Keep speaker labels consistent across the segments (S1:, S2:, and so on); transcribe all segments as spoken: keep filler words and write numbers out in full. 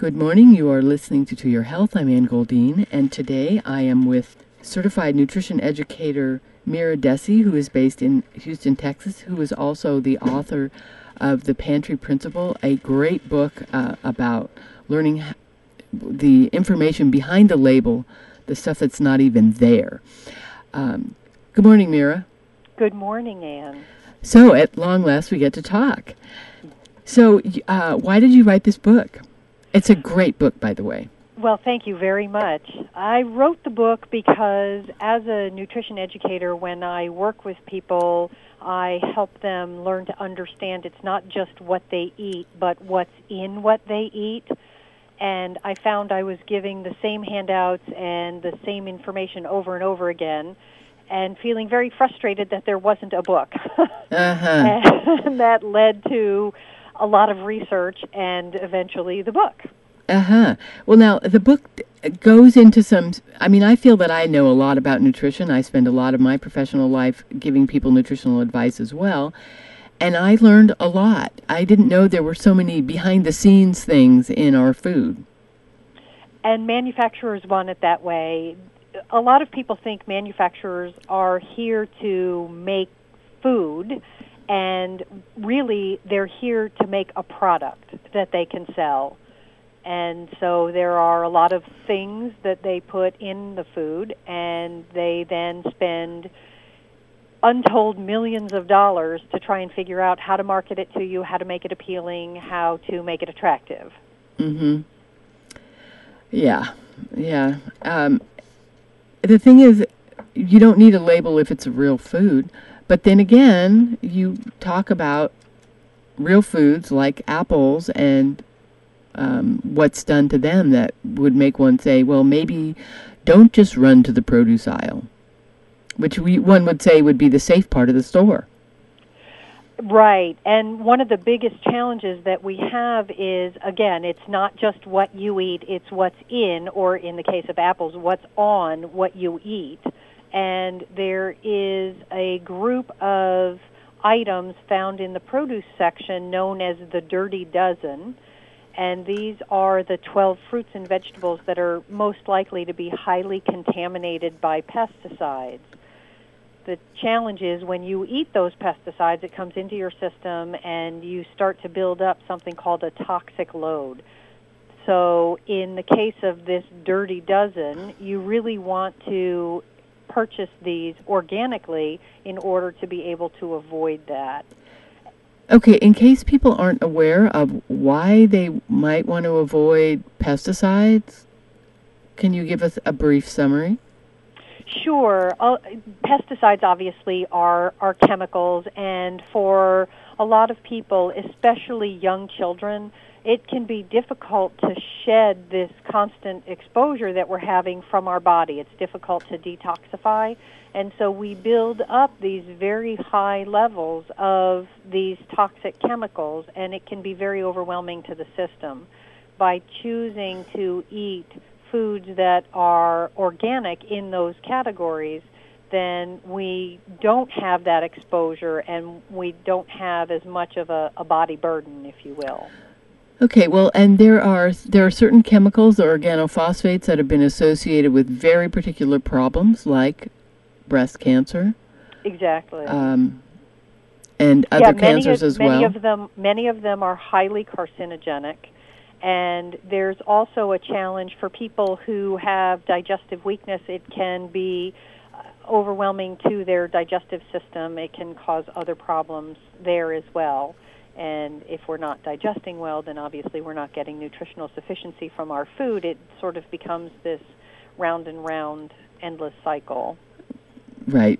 S1: Good morning. You are listening to To Your Health. I'm Ann Goldine, and today I am with certified nutrition educator Mira Dessy, who is based in Houston, Texas, who is also the author of The Pantry Principle, a great book uh, about learning the information behind the label, the stuff that's not even there. Um, good morning, Mira.
S2: Good morning, Ann.
S1: So, at long last, we get to talk. So, uh, why did you write this book? It's a great book, by the way.
S2: Well, thank you very much. I wrote the book because as a nutrition educator, when I work with people, I help them learn to understand it's not just what they eat, but what's in what they eat. And I found I was giving the same handouts and the same information over and over again, and feeling very frustrated that there wasn't a book.
S1: Uh-huh.
S2: And that led to a lot of research and eventually the book.
S1: Uh-huh. Well, now, the book goes into some, I mean, I feel that I know a lot about nutrition. I spend a lot of my professional life giving people nutritional advice as well, and I learned a lot. I didn't know there were so many behind-the-scenes things in our food.
S2: And manufacturers want it that way. A lot of people think manufacturers are here to make food, and really they're here to make a product that they can sell. And so there are a lot of things that they put in the food, and they then spend untold millions of dollars to try and figure out how to market it to you, how to make it appealing, how to make it attractive.
S1: Mm-hmm. Yeah, yeah. Um, the thing is, you don't need a label if it's a real food. But then again, you talk about real foods like apples and um, what's done to them that would make one say, well, maybe don't just run to the produce aisle, which we, one would say would be the safe part of the store.
S2: Right. And one of the biggest challenges that we have is, again, it's not just what you eat, it's what's in, or in the case of apples, what's on what you eat. And there is a group of items found in the produce section known as the Dirty Dozen, and these are the twelve fruits and vegetables that are most likely to be highly contaminated by pesticides. The challenge is when you eat those pesticides, it comes into your system and you start to build up something called a toxic load. So in the case of this Dirty Dozen, you really want to purchase these organically in order to be able to avoid that.
S1: Okay, in case people aren't aware of why they might want to avoid pesticides, can you give us a brief summary?
S2: Sure. Uh, pesticides obviously are, are chemicals, and for a lot of people, especially young children, it can be difficult to shed this constant exposure that we're having from our body. It's difficult to detoxify, and so we build up these very high levels of these toxic chemicals, and it can be very overwhelming to the system. By choosing to eat foods that are organic in those categories, then we don't have that exposure, and we don't have as much of a, a body burden, if you will.
S1: Okay, well, and there are there are certain chemicals or organophosphates that have been associated with very particular problems, like breast cancer.
S2: Exactly.
S1: Um, and other
S2: yeah,
S1: cancers
S2: of,
S1: as
S2: many
S1: well.
S2: Of them, many of them are highly carcinogenic. And there's also a challenge for people who have digestive weakness. It can be overwhelming to their digestive system. It can cause other problems there as well. And if we're not digesting well, then obviously we're not getting nutritional sufficiency from our food. It sort of becomes this round and round, endless cycle.
S1: Right.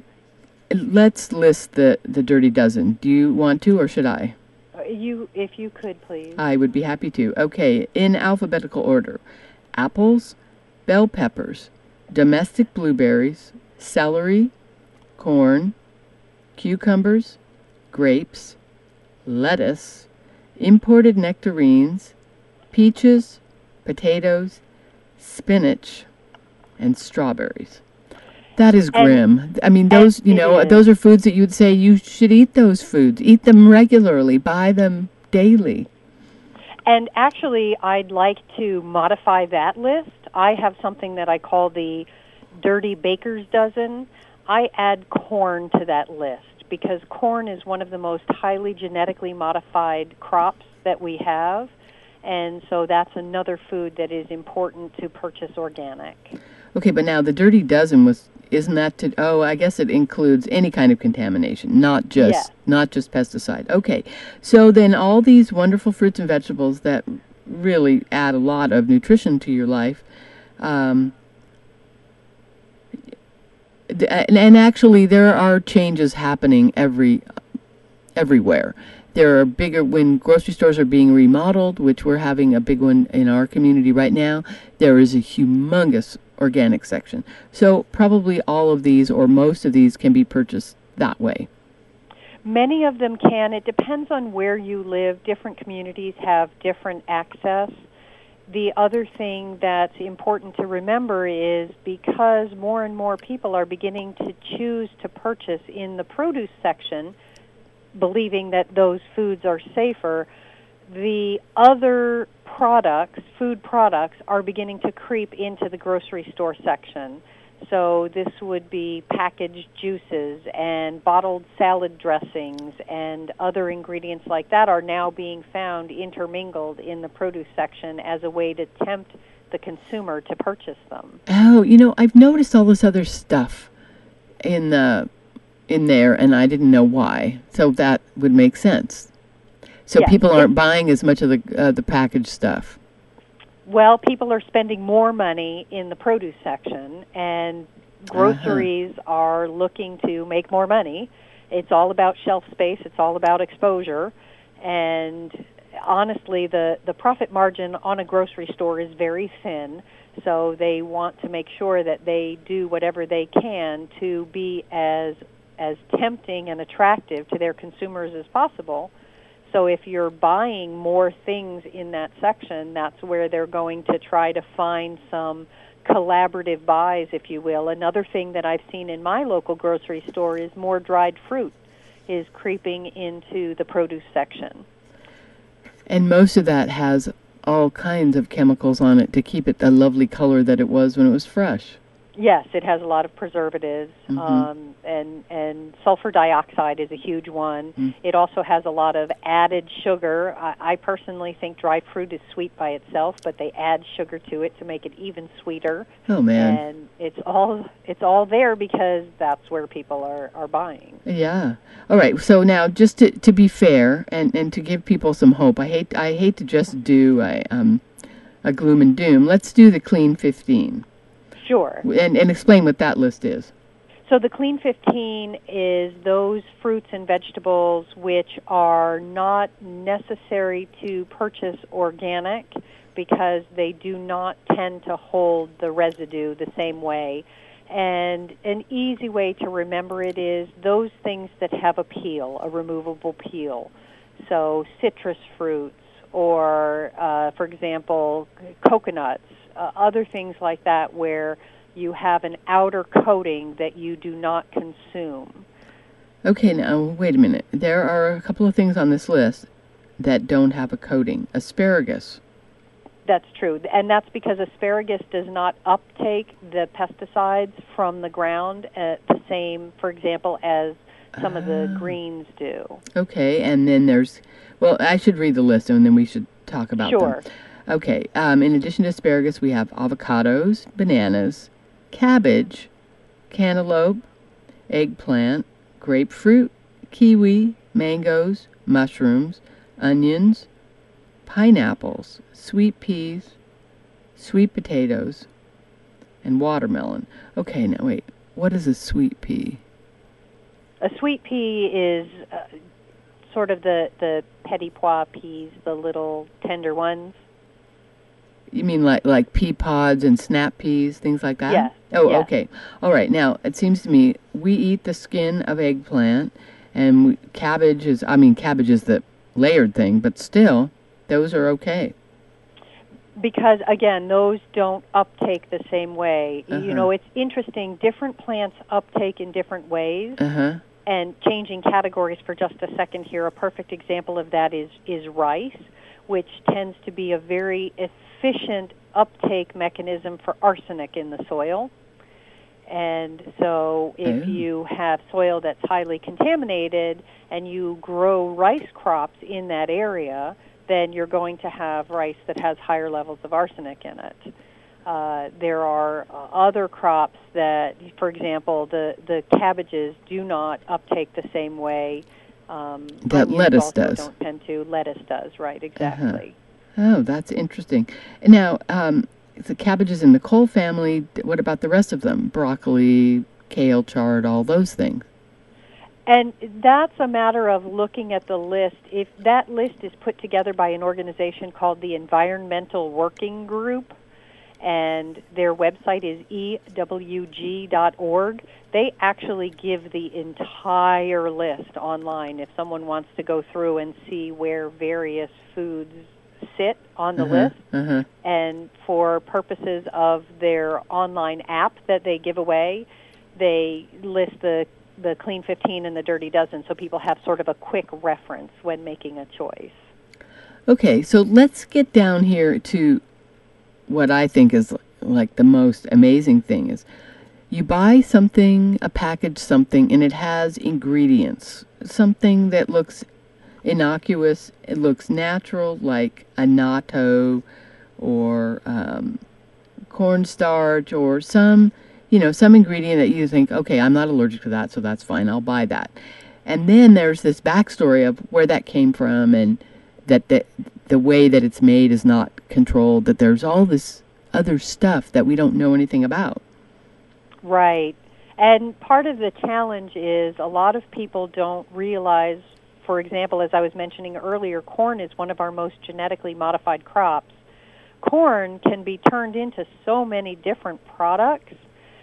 S1: Let's list the, the Dirty Dozen. Do you want to, or should I?
S2: You, if you could, please.
S1: I would be happy to. Okay, in alphabetical order. Apples, bell peppers, domestic blueberries, celery, corn, cucumbers, grapes, lettuce, imported nectarines, peaches, potatoes, spinach, and strawberries. That is grim. And, I mean, those, you know, is. those are foods that you'd say you should eat those foods. Eat them regularly. Buy them daily.
S2: And actually, I'd like to modify that list. I have something that I call the Dirty Baker's Dozen. I add corn to that list because corn is one of the most highly genetically modified crops that we have. And so that's another food that is important to purchase organic.
S1: Okay, but now the Dirty Dozen was isn't that to oh, I guess it includes any kind of contamination, not just
S2: Yes.
S1: not just pesticide. Okay. So then all these wonderful fruits and vegetables that really add a lot of nutrition to your life um and, and actually there are changes happening every everywhere. There are bigger, when grocery stores are being remodeled, which we're having a big one in our community right now, there is a humongous organic section. So probably all of these or most of these can be purchased that way.
S2: Many of them can. It depends on where you live. Different communities have different access. The other thing that's important to remember is because more and more people are beginning to choose to purchase in the produce section, believing that those foods are safer, the other products, food products, are beginning to creep into the grocery store section. So this would be packaged juices and bottled salad dressings and other ingredients like that are now being found intermingled in the produce section as a way to tempt the consumer to purchase them.
S1: Oh, you know, I've noticed all this other stuff in the in there, and I didn't know why. So that would make sense. So
S2: Yes.
S1: people aren't buying as much of the uh, the packaged stuff.
S2: Well, people are spending more money in the produce section, and groceries uh-huh. are looking to make more money. It's all about shelf space. It's all about exposure. And honestly, the, the profit margin on a grocery store is very thin, so they want to make sure that they do whatever they can to be as as tempting and attractive to their consumers as possible. So if you're buying more things in that section, that's where they're going to try to find some collaborative buys, if you will. Another thing that I've seen in my local grocery store is more dried fruit is creeping into the produce section.
S1: And most of that has all kinds of chemicals on it to keep it the lovely color that it was when it was fresh.
S2: Yes, it has a lot of preservatives,
S1: mm-hmm.
S2: um, and and sulfur dioxide is a huge one. Mm. It also has a lot of added sugar. I, I personally think dried fruit is sweet by itself, but they add sugar to it to make it even sweeter.
S1: Oh man!
S2: And it's all it's all there because that's where people are, are buying.
S1: Yeah. All right. So now, just to to be fair and, and to give people some hope, I hate I hate to just do a um a gloom and doom. Let's do the Clean fifteen.
S2: Sure.
S1: And, and explain what that list is.
S2: So the Clean fifteen is those fruits and vegetables which are not necessary to purchase organic because they do not tend to hold the residue the same way. And an easy way to remember it is those things that have a peel, a removable peel. So citrus fruits or, uh, for example, coconuts. Uh, other things like that where you have an outer coating that you do not consume.
S1: Okay, now, wait a minute. There are a couple of things on this list that don't have a coating. Asparagus.
S2: That's true. And that's because asparagus does not uptake the pesticides from the ground at the same, for example, as some uh, of the greens do.
S1: Okay, and then there's, well, I should read the list and then we should talk about
S2: sure.
S1: them. Okay, um, in addition to asparagus, we have avocados, bananas, cabbage, cantaloupe, eggplant, grapefruit, kiwi, mangoes, mushrooms, onions, pineapples, sweet peas, sweet potatoes, and watermelon. Okay, now wait, what is a sweet pea?
S2: A sweet pea is uh, sort of the, the petit pois peas, the little tender ones.
S1: You mean like like pea pods and snap peas, things like that?
S2: Yes.
S1: Oh,
S2: yes.
S1: Okay. All right. Now, it seems to me we eat the skin of eggplant, and we, cabbage is, I mean, cabbage is the layered thing, but still, those are okay.
S2: Because, again, those don't uptake the same way.
S1: Uh-huh.
S2: You know, it's interesting. Different plants uptake in different ways.
S1: Uh-huh.
S2: And changing categories for just a second here, a perfect example of that is, is rice. which tends to be a very efficient uptake mechanism for arsenic in the soil. And so if
S1: Oh.
S2: you have soil that's highly contaminated and you grow rice crops in that area, then you're going to have rice that has higher levels of arsenic in it. Uh, there are uh, other crops that, for example, the, the cabbages do not uptake the same way. Um,
S1: That
S2: onions
S1: lettuce
S2: also
S1: does.
S2: don't tend to. Lettuce does, right, exactly.
S1: Uh-huh. Oh, that's interesting. Now, um, the cabbages in the cole family, what about the rest of them? Broccoli, kale, chard, all those things.
S2: And that's a matter of looking at the list. If that list is put together by an organization called the Environmental Working Group, and their website is E W G dot org, they actually give the entire list online if someone wants to go through and see where various foods sit on the
S1: Uh-huh,
S2: list.
S1: uh-huh.
S2: And for purposes of their online app that they give away, they list the the Clean fifteen and the Dirty Dozen, so people have sort of a quick reference when making a choice.
S1: Okay, so let's get down here to what I think is like the most amazing thing is you buy something, a package something, and it has ingredients. Something that looks innocuous, it looks natural, like a natto or um, cornstarch or some, you know, some ingredient that you think, okay, I'm not allergic to that, so that's fine, I'll buy that. And then there's this backstory of where that came from and that the, the way that it's made is not controlled, that there's all this other stuff that we don't know anything about.
S2: Right. And part of the challenge is a lot of people don't realize, for example, as I was mentioning earlier, corn is one of our most genetically modified crops. Corn can be turned into so many different products,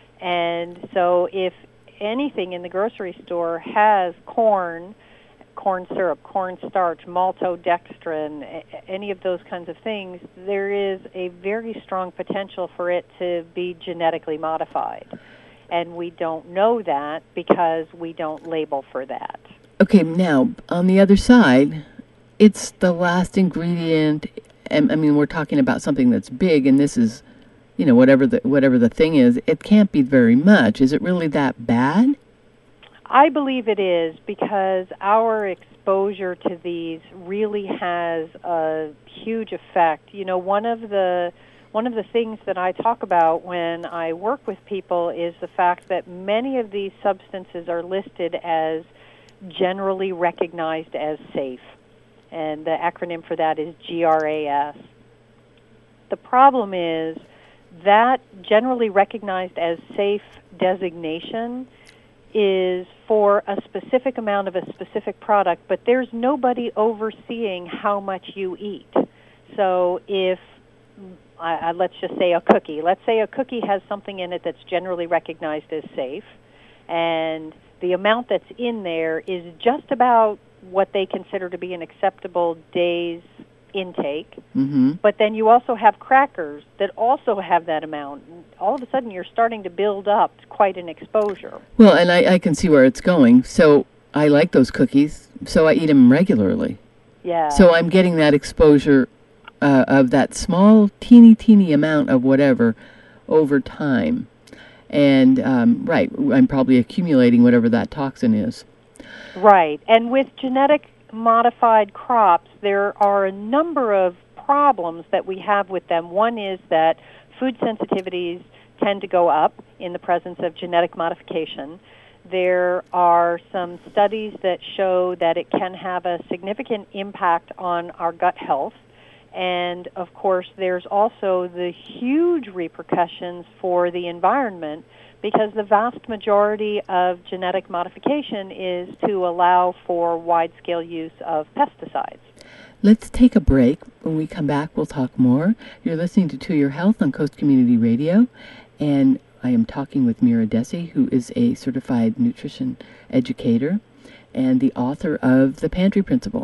S2: and so if anything in the grocery store has corn, corn syrup, corn starch, maltodextrin, any of those kinds of things, there is a very strong potential for it to be genetically modified. And we don't know that because we don't label for that.
S1: Okay, now, on the other side, it's the last ingredient. And, I mean, we're talking about something that's big, and this is, you know, whatever the whatever the thing is, it can't be very much. Is it really that bad?
S2: I believe it is, because our exposure to these really has a huge effect. You know, one of the one of the things that I talk about when I work with people is the fact that many of these substances are listed as generally recognized as safe. And the acronym for that is G R A S. The problem is that generally recognized as safe designation is for a specific amount of a specific product, but there's nobody overseeing how much you eat. So if, I, I, let's just say a cookie, let's say a cookie has something in it that's generally recognized as safe, and the amount that's in there is just about what they consider to be an acceptable day's intake.
S1: Mm-hmm.
S2: But then you also have crackers that also have that amount. All of a sudden you're starting to build up quite an exposure.
S1: Well, and I, I can see where it's going. So I like those cookies, so I eat them regularly.
S2: Yeah.
S1: So I'm getting that exposure uh, of that small, teeny, teeny amount of whatever over time. And, um, right, I'm probably accumulating whatever that toxin is.
S2: Right. And with genetic modified crops, there are a number of problems that we have with them. One is that food sensitivities tend to go up in the presence of genetic modification. There are some studies that show that it can have a significant impact on our gut health. And, of course, there's also the huge repercussions for the environment, because the vast majority of genetic modification is to allow for wide-scale use of pesticides.
S1: Let's take a break. When we come back, we'll talk more. You're listening to To Your Health on Coast Community Radio, and I am talking with Mira Dessy, who is a certified nutrition educator and the author of The Pantry Principle.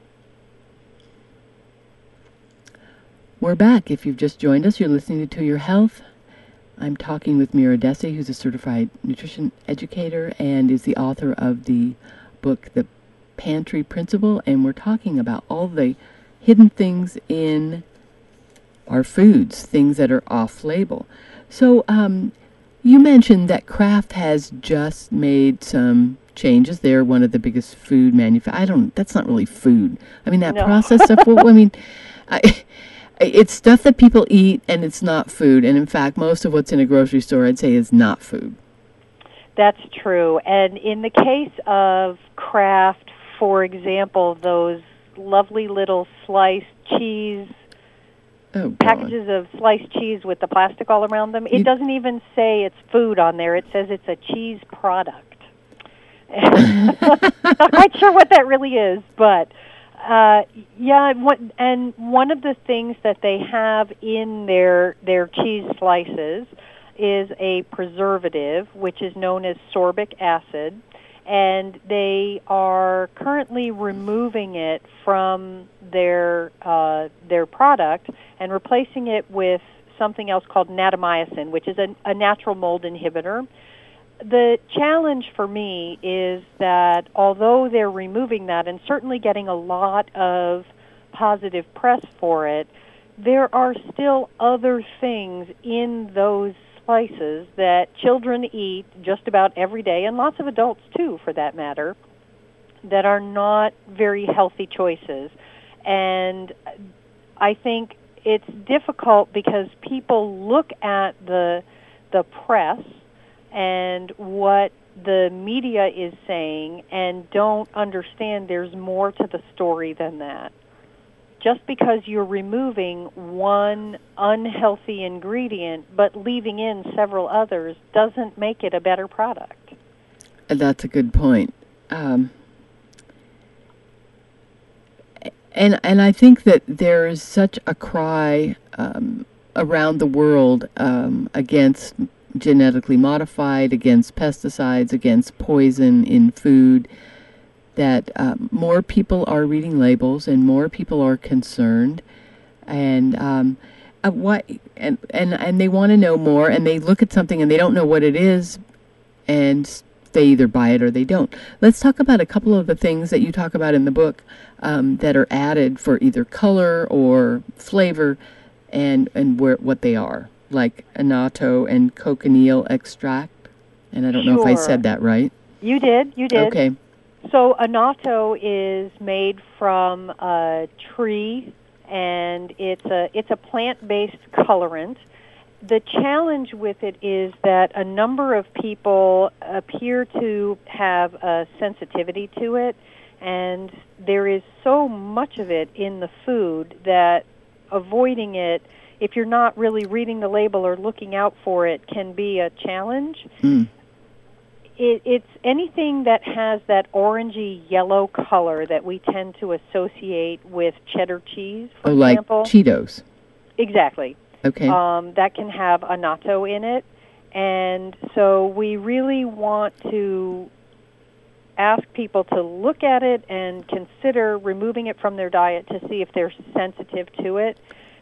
S1: We're back. If you've just joined us, you're listening to To Your Health. I'm talking with Mira Dessy, who's a certified nutrition educator and is the author of the book, The Pantry Principle, and we're talking about all the hidden things in our foods, things that are off-label. So um, you mentioned that Kraft has just made some changes. They're one of the biggest food manufacturers. I don't, that's not really food. I mean, that
S2: No.
S1: processed stuff, well, I mean, I, it's stuff that people eat and it's not food. And in fact, most of what's in a grocery store, I'd say, is not food.
S2: That's true. And in the case of Kraft, for example, those lovely little sliced cheese
S1: Oh, God.
S2: packages of sliced cheese with the plastic all around them, it
S1: You-
S2: doesn't even say it's food on there. It says it's a cheese product. Not quite sure what that really is, but uh, yeah. And what, and one of the things that they have in their their cheese slices is a preservative, which is known as sorbic acid, and they are currently removing it from their uh, their product and replacing it with something else called natamycin, which is a, a natural mold inhibitor. The challenge for me is that although they're removing that and certainly getting a lot of positive press for it, there are still other things in those slices that children eat just about every day, and lots of adults too, for that matter, that are not very healthy choices. And I think it's difficult because people look at the the press and what the media is saying and don't understand there's more to the story than that. Just because you're removing one unhealthy ingredient but leaving in several others doesn't make it a better product.
S1: That's a good point. Um, and and I think that there is such a cry um, around the world um, against genetically modified, against pesticides, against poison in food, that um, more people are reading labels and more people are concerned, and um, uh, what and and and they want to know more, and they look at something and they don't know what it is, and they either buy it or they don't. Let's talk about a couple of the things that you talk about in the book um, that are added for either color or flavor, and and where what they are, like annatto and cochineal extract. And I don't know if I
S2: Sure.
S1: said that right.
S2: You did, you did.
S1: Okay.
S2: So annatto is made from a tree, and it's a it's a plant-based colorant. The challenge with it is that a number of people appear to have a sensitivity to it, and there is so much of it in the food that avoiding it, if you're not really reading the label or looking out for it, can be a challenge.
S1: Mm.
S2: It, it's anything that has that orangey yellow color that we tend to associate with cheddar cheese, for
S1: Oh, like
S2: example.
S1: Cheetos.
S2: Exactly.
S1: Okay.
S2: Um, that can have annatto in it. And so we really want to ask people to look at it and consider removing it from their diet to see if they're sensitive to it.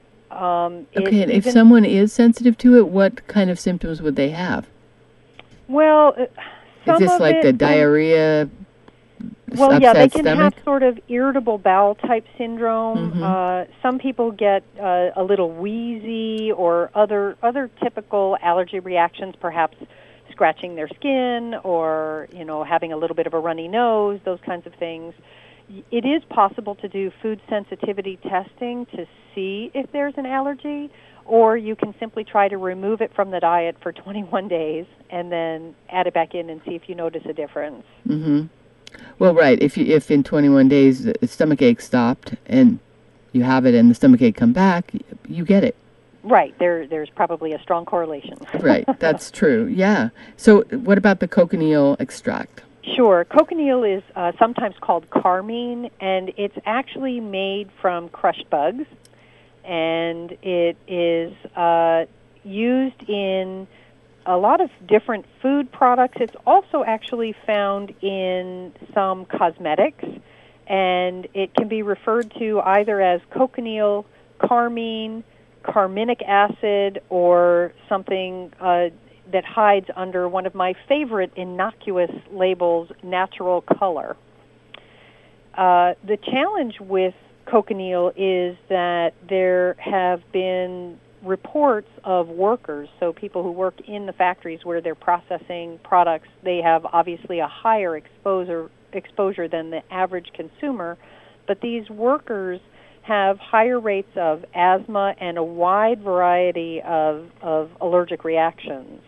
S2: Um,
S1: okay,
S2: it
S1: and if
S2: even-
S1: someone is sensitive to it, what kind of symptoms would they have?
S2: Well, uh, some
S1: Is this
S2: of
S1: like
S2: it
S1: the
S2: can-
S1: diarrhea,
S2: Well,
S1: upset
S2: yeah, they can
S1: stomach?
S2: have sort of irritable bowel type syndrome.
S1: Mhm.
S2: Uh, some people get uh, a little wheezy or other other typical allergy reactions, perhaps scratching their skin or you know having a little bit of a runny nose, those kinds of things. Y- It is possible to do food sensitivity testing to see if there's an allergy, or you can simply try to remove it from the diet for twenty-one days and then add it back in and see if you notice a difference.
S1: Mm-hmm. Well, right. If you if in twenty-one days the stomach ache stopped and you have it and the stomach ache come back, you get it.
S2: Right. There, there's probably a strong correlation.
S1: Right. That's true. Yeah. So what about the cochineal extract?
S2: Sure. Cochineal is uh, sometimes called carmine, and it's actually made from crushed bugs, and it is uh, used in a lot of different food products. It's also actually found in some cosmetics, and it can be referred to either as cochineal, carmine, carminic acid, or something uh, that hides under one of my favorite innocuous labels, natural color. Uh, the challenge with cochineal is that there have been reports of workers, so people who work in the factories where they're processing products, they have obviously a higher exposure exposure than the average consumer, but these workers have higher rates of asthma and a wide variety of, of allergic reactions.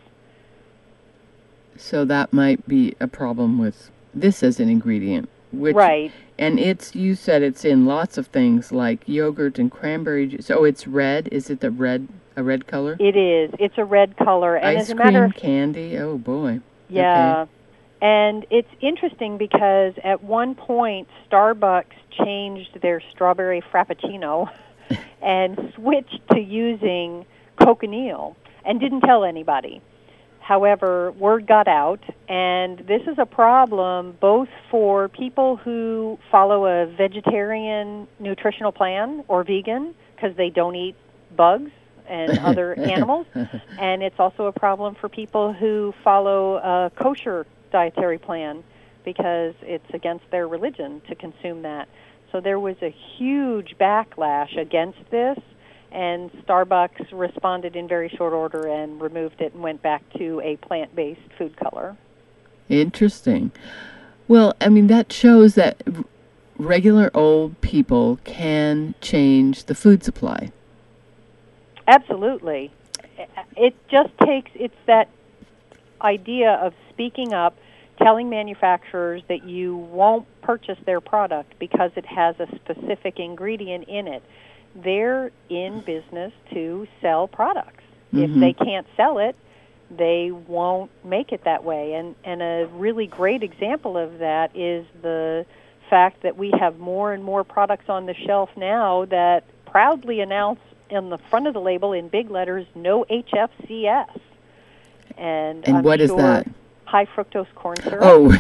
S1: So that might be a problem with this as an ingredient. Which,
S2: right.
S1: And it's, you said it's in lots of things like yogurt and cranberry juice. So it's red. Is it the red, a red color?
S2: It is. It's a red color. And
S1: Ice
S2: as a
S1: cream
S2: matter of,
S1: candy. Oh boy.
S2: Yeah.
S1: Okay.
S2: And it's interesting because at one point Starbucks changed their strawberry frappuccino and switched to using cochineal and didn't tell anybody. However, word got out, and this is a problem both for people who follow a vegetarian nutritional plan or vegan because they don't eat bugs and other animals, and it's also a problem for people who follow a kosher dietary plan because it's against their religion to consume that. So there was a huge backlash against this, and Starbucks responded in very short order and removed it and went back to a plant-based food color.
S1: Interesting. Well, I mean, that shows that r- regular old people can change the food supply.
S2: Absolutely. It just takes, it's that idea of speaking up, telling manufacturers that you won't purchase their product because it has a specific ingredient in it. They're in business to sell products.
S1: Mm-hmm.
S2: If they can't sell it, they won't make it that way. And, and a really great example of that is the fact that we have more and more products on the shelf now that proudly announce on the front of the label in big letters, no H F C S. And,
S1: and
S2: I'm
S1: what
S2: sure
S1: is that?
S2: High fructose corn syrup.
S1: Oh,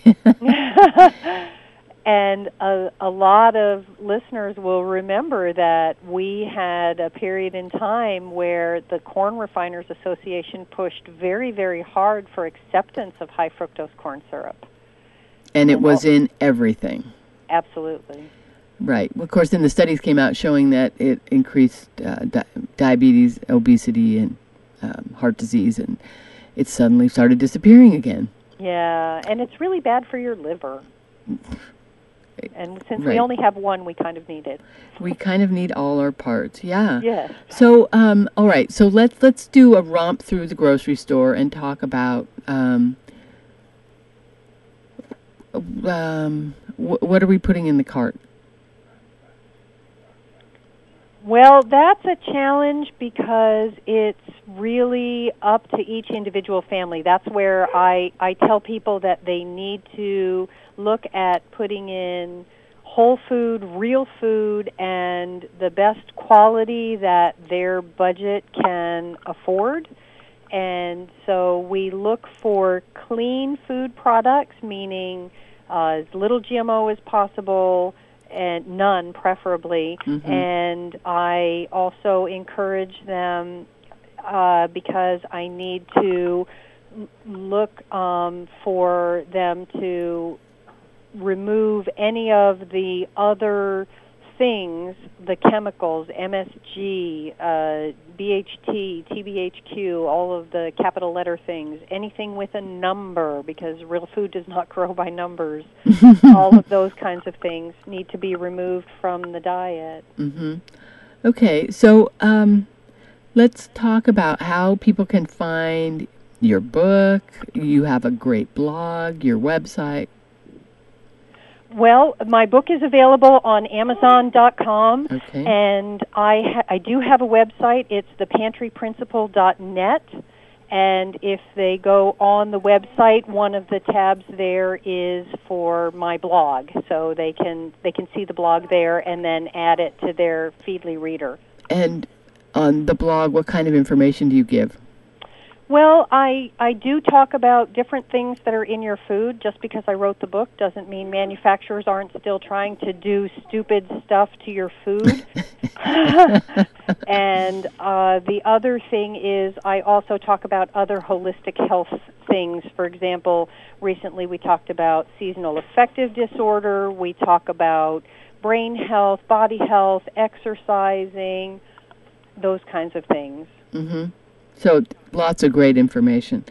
S2: And a, a lot of listeners will remember that we had a period in time where the Corn Refiners Association pushed very, very hard for acceptance of high fructose corn syrup.
S1: And it was in everything.
S2: Absolutely.
S1: Right. Well, of course, then the studies came out showing that it increased uh, di- diabetes, obesity, and um, heart disease, and it suddenly started disappearing again.
S2: Yeah, and it's really bad for your liver. And since
S1: Right.
S2: we only have one, we kind of need it.
S1: We kind of need all our parts. Yeah.
S2: Yes.
S1: So, um, all right. So let's let's do a romp through the grocery store and talk about um, um, wh- what are we putting in the cart?
S2: Well, that's a challenge because it's really up to each individual family. That's where I, I tell people that they need to look at putting in whole food, real food, and the best quality that their budget can afford. And so we look for clean food products, meaning uh, as little G M O as possible, and none preferably.
S1: Mm-hmm.
S2: And I also encourage them uh, because I need to look um, for them to remove any of the other things, the chemicals, M S G, uh, B H T, T B H Q, all of the capital letter things, anything with a number, because real food does not grow by numbers. All of those kinds of things need to be removed from the diet.
S1: Mm-hmm. Okay, so um, let's talk about how people can find your book. You have a great blog, your website.
S2: Well, my book is available on Amazon dot com,
S1: Okay.
S2: and I ha- I do have a website. It's the pantry principle dot net, and if they go on the website, one of the tabs there is for my blog, so they can they can see the blog there and then add it to their Feedly reader.
S1: And on the blog, what kind of information do you give?
S2: Well, I, I do talk about different things that are in your food. Just because I wrote the book doesn't mean manufacturers aren't still trying to do stupid stuff to your food. And uh, the other thing is I also talk about other holistic health things. For example, recently we talked about seasonal affective disorder. We talk about brain health, body health, exercising, those kinds of things.
S1: Mm-hmm. So lots of great information.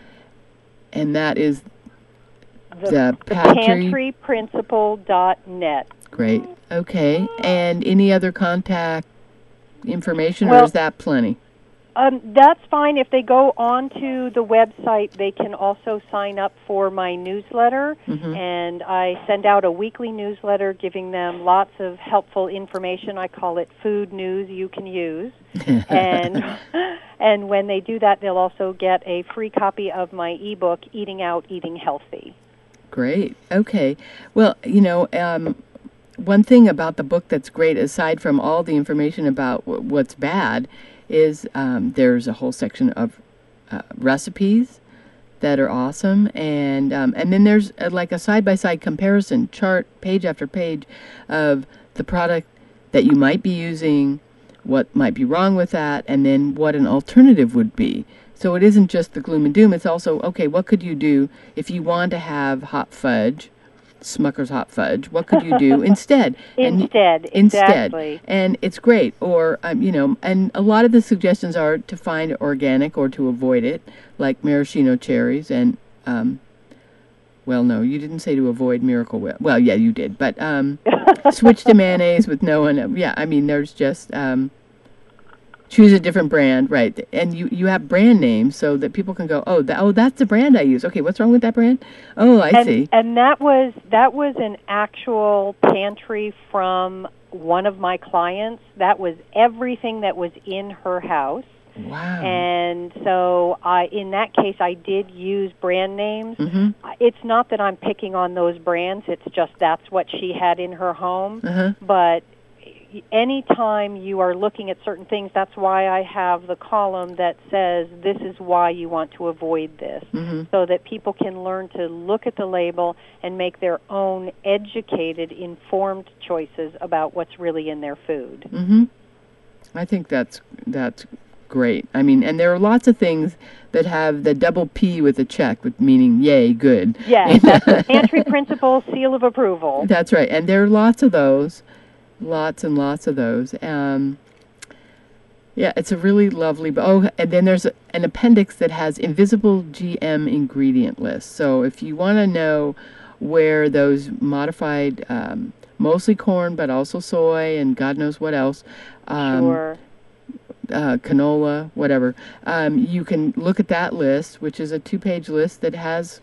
S1: And that is
S2: The,
S1: the,
S2: the
S1: pantry.
S2: pantry principle dot net.
S1: Great. Okay. And any other contact information,
S2: Well,
S1: or is that plenty?
S2: Um, that's fine. If they go onto the website, they can also sign up for my newsletter,
S1: Mm-hmm.
S2: and I send out a weekly newsletter giving them lots of helpful information. I call it food news you can use. and and when they do that, they'll also get a free copy of my ebook, Eating Out, Eating Healthy.
S1: Great. Okay. Well, you know, um, one thing about the book that's great, aside from all the information about w- what's bad, is um, there's a whole section of uh, recipes that are awesome, and um, and then there's uh, like a side-by-side comparison chart, page after page, of the product that you might be using, what might be wrong with that, and then what an alternative would be. So it isn't just the gloom and doom. It's also, okay, what could you do if you want to have hot fudge, Smucker's hot fudge? What could you do instead?
S2: Instead,
S1: and, instead,
S2: exactly.
S1: And it's great. Or um, you know, and a lot of the suggestions are to find organic or to avoid it, like maraschino cherries and um, well, no, you didn't say to avoid Miracle Whip. Well, yeah, you did, but um, switch to mayonnaise with no one. Yeah, I mean, there's just um, choose a different brand, right? And you, you have brand names so that people can go, oh, that, oh, that's the brand I use. Okay, what's wrong with that brand? Oh, I
S2: and,
S1: see.
S2: And that was that was an actual pantry from one of my clients. That was everything that was in her house.
S1: Wow.
S2: And so I, in that case, I did use brand names.
S1: Mm-hmm.
S2: It's not that I'm picking on those brands. It's just that's what she had in her home.
S1: Uh-huh.
S2: But anytime you are looking at certain things, that's why I have the column that says this is why you want to avoid this,
S1: mm-hmm.
S2: so that people can learn to look at the label and make their own educated, informed choices about what's really in their food.
S1: Mm-hmm. I think that's that's great. I mean, and there are lots of things that have the double P with a check, with meaning yay, good.
S2: Yes, that's the pantry principle seal of approval.
S1: That's right, and there are lots of those. Lots and lots of those. Um, yeah, it's a really lovely. Oh, and then there's a, an appendix that has invisible G M ingredient lists. So if you want to know where those modified, um, mostly corn, but also soy and God knows what else, um,
S2: sure.
S1: uh, canola, whatever, um, you can look at that list, which is a two-page list that has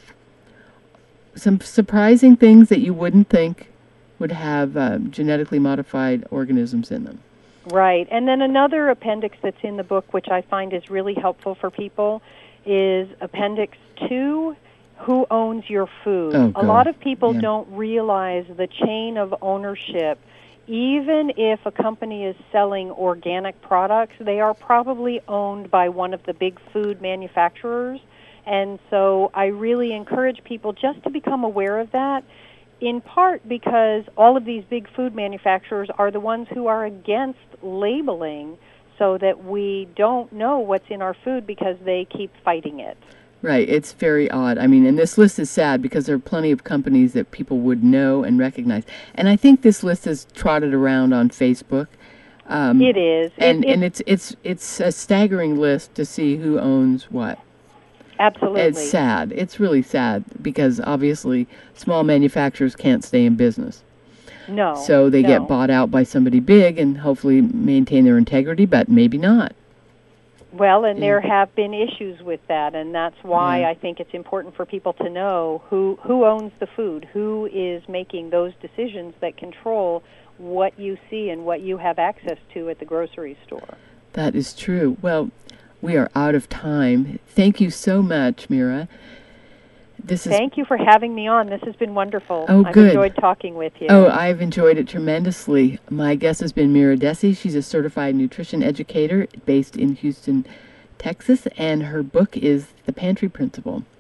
S1: some surprising things that you wouldn't think would have uh, genetically modified organisms in them.
S2: Right. And then another appendix that's in the book, which I find is really helpful for people, is Appendix two, Who Owns Your Food?
S1: Oh,
S2: a lot of people
S1: yeah.
S2: don't realize the chain of ownership. Even if a company is selling organic products, they are probably owned by one of the big food manufacturers. And so I really encourage people just to become aware of that, in part because all of these big food manufacturers are the ones who are against labeling, so that we don't know what's in our food because they keep fighting it.
S1: Right. It's very odd. I mean, and this list is sad because there are plenty of companies that people would know and recognize. And I think this list is trotted around on Facebook. Um,
S2: it is.
S1: And,
S2: it, it,
S1: and it's, it's, it's a staggering list to see who owns what.
S2: Absolutely.
S1: It's sad. It's really sad because obviously small manufacturers can't stay in business.
S2: No.
S1: So they
S2: no.
S1: get bought out by somebody big and hopefully maintain their integrity, but maybe not.
S2: Well, and
S1: Yeah.
S2: there have been issues with that, and that's why
S1: Yeah.
S2: I think it's important for people to know who, who owns the food, who is making those decisions that control what you see and what you have access to at the grocery store.
S1: That is true. Well, we are out of time. Thank you so much, Mira. This is
S2: Thank you for having me on. This has been wonderful.
S1: Oh,
S2: I've
S1: good.
S2: enjoyed talking with you.
S1: Oh, I've enjoyed it tremendously. My guest has been Mira Dessy. She's a certified nutrition educator based in Houston, Texas, and her book is The Pantry Principle.